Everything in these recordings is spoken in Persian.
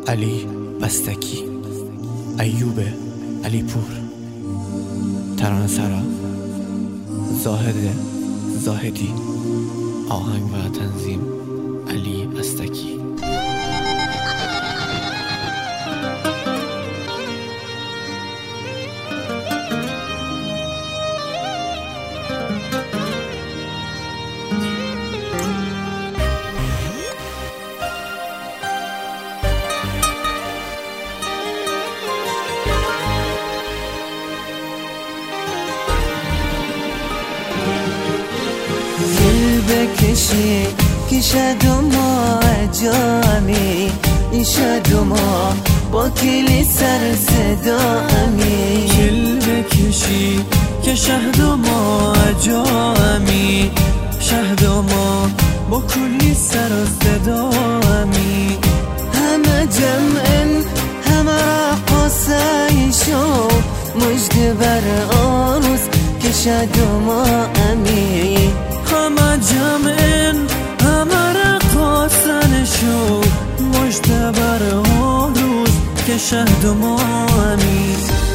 علی بستکی، ایوب علی پور، ترانه سرا زاهد زاهدی، آهنگ و تنظیم علی بستکی. بکشی کشد ما جامی ایشد ما با کلی سر صدامی کل بکشی که شهد ما جامی شهد ما با کلی سر صدامی همه جمعن همه رقصه شو مجد بر آروز کشد ما امی همه جمعن همه رقاصن شو مجد بر آروز که شهد ما امی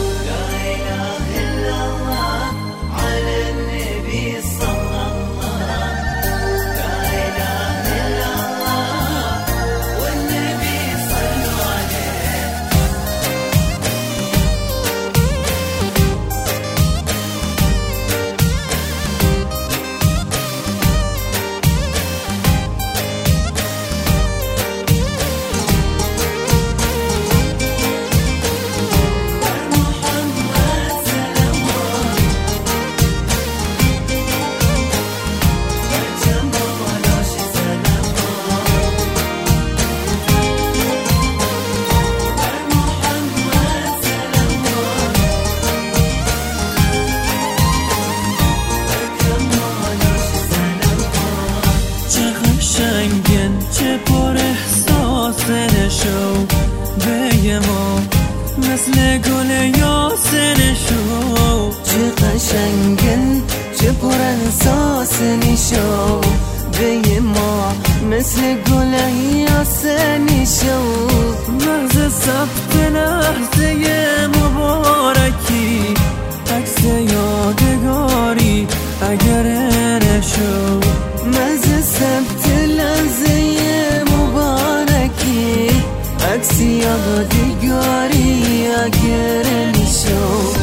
چه پر احساس نشو به ما مثل گل یاسن شو چه قشنگن چه پر احساس نشو به ما مثل گل یاسن شو مغز ثبت لحظه مبارکی عکس یادگاری اگر نشو مغز ثبت لحظه مبارکی عکس یادگاری اگر نشو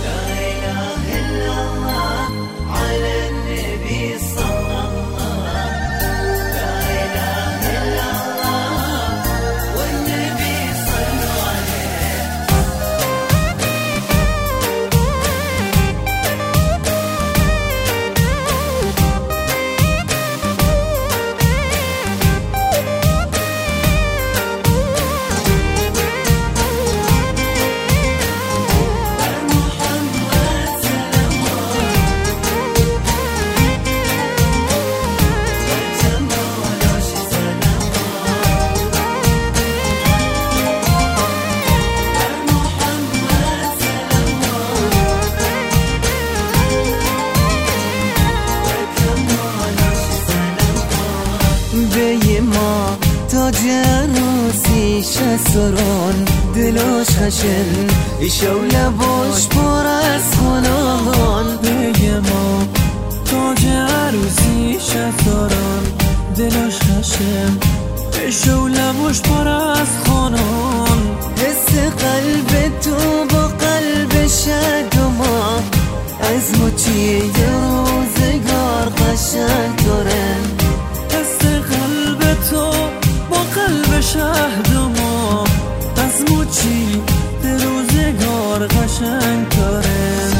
به ما تاج عروسی شسرون دلش خشن ایشو لباش پر از خنان به ما تاج عروسی شسرون دلش خشن ایشو لباش پر از خنان حس قلب تو با قلب شد ما از مچی روزگار قشنگ دارن تو با قلب شهد ما از موچی به روزگار قشنگ کارن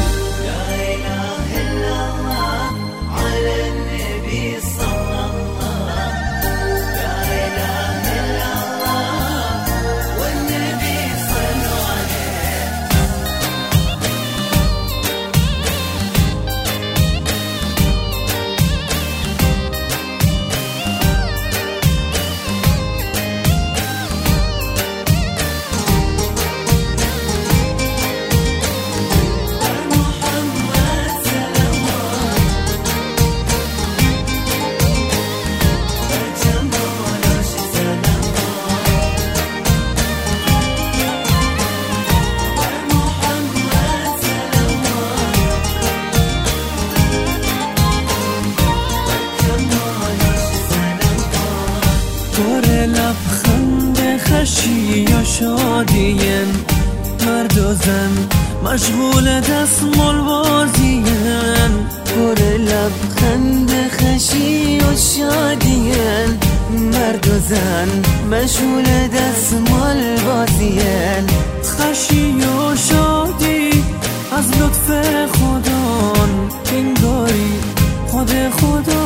خشی یا شادین، مرد و زن مشغول دستمال بازین، پر لبخند خشی و شادین، مرد و زن مشغول دستمال بازین. خشی و شادی از لطف خدان، انگاری خود خدا